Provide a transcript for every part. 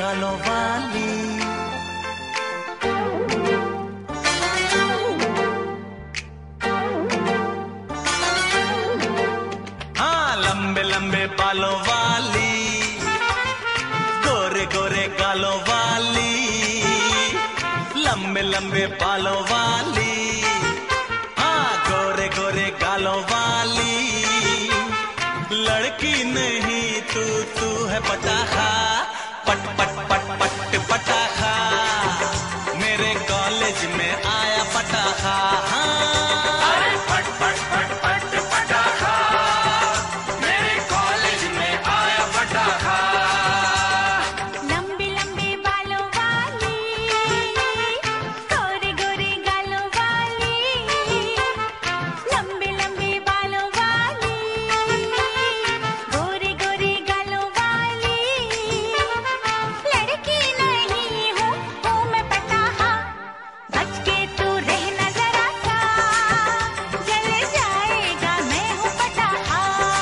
गालों वाली। हाँ, लंबे लंबे बालों वाली, गोरे गोरे गालों वाली, लंबे लंबे बालों वाली, हाँ गोरे गोरे गालों वाली। लड़की नहीं तू है पटाखा, पट पट पट पट पटाखा, मेरे कॉलेज में आया पटाखा। अरे पट पट पट पट पटाखा, मेरे कॉलेज में आया पटाखा। लंबे लंबे बालों वाली, गोरे गोरे गालों वाली, लंबे लंबे बालों वाली, गोरे गोरे गालों वाली। लड़की नहीं हूँ मैं पटाखा, बच के तू रहना जरा सा, जल जाएगा मैं हूँ पटाखा।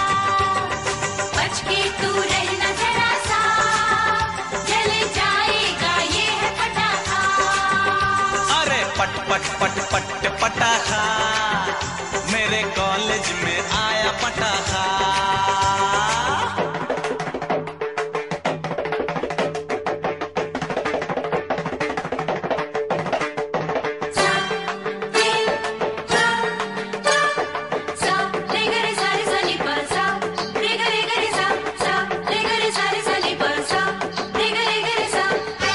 बच के तू रहना जरा सा, जल जाएगा ये है पटाखा। अरे पट पट पट पट पटाखा, मेरे कॉलेज में आया पटाखा। सा रे ग रे सा रे सा नी पा सा, रे ग रे सा रे ग रे सा रे सा नी पा सा, रे ग रे सा।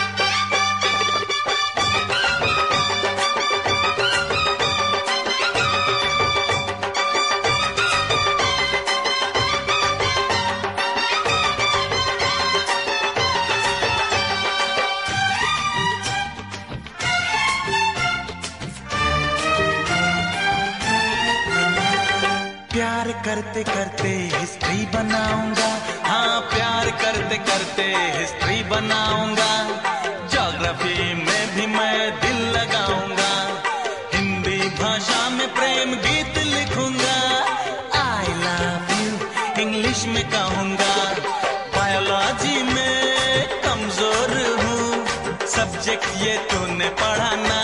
प्यार करते करते हिस्ट्री बनाऊंगा, हाँ प्यार करते करते हिस्ट्री बनाऊंगा। ज्योग्राफी में भी मैं दिल लगाऊंगा, हिंदी भाषा में प्रेम गीत लिखूंगा। आई लव यू इंग्लिश में कहूंगा, बायोलॉजी में कमजोर हूँ, सब्जेक्ट ये तूने पढ़ाना।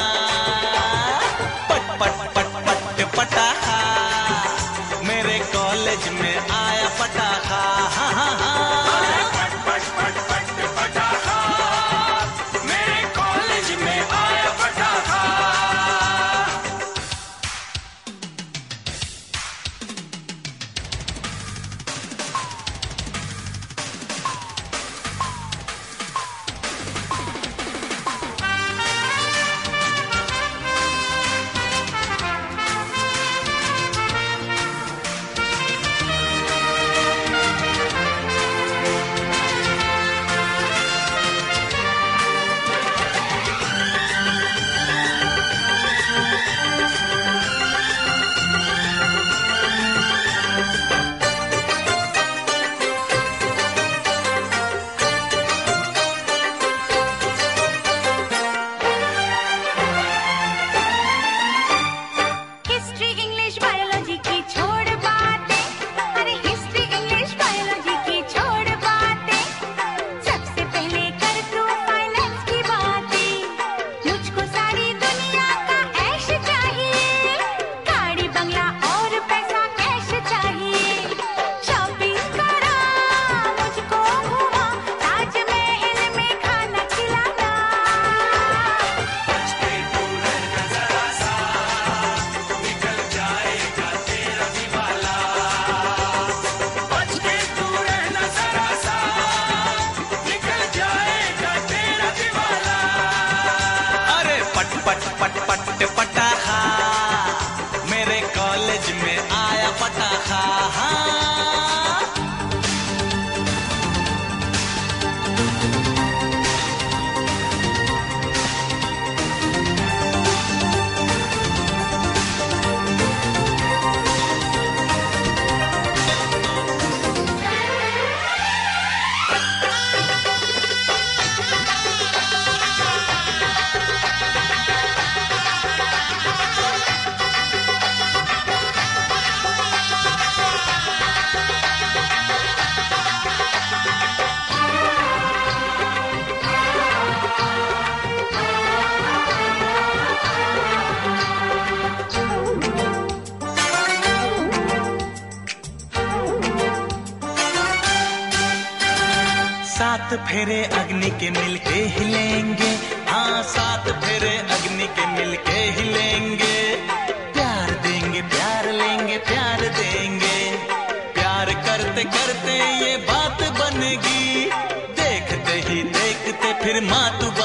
पट पट पट पट पटाखा, मेरे कॉलेज में आया पटाखा। हाँ हाँ अरे हाँ। पट पट पट पट पटाखा, मेरे कॉलेज में आया पटाखा। सात फेरे अग्नि के मिलके हिलेंगे, हाँ 7 फेरे अग्नि के मिलके हिलेंगे। प्यार देंगे प्यार लेंगे प्यार देंगे, प्यार करते करते ये बात बनेगी। देखते ही देखते फिर माँ तू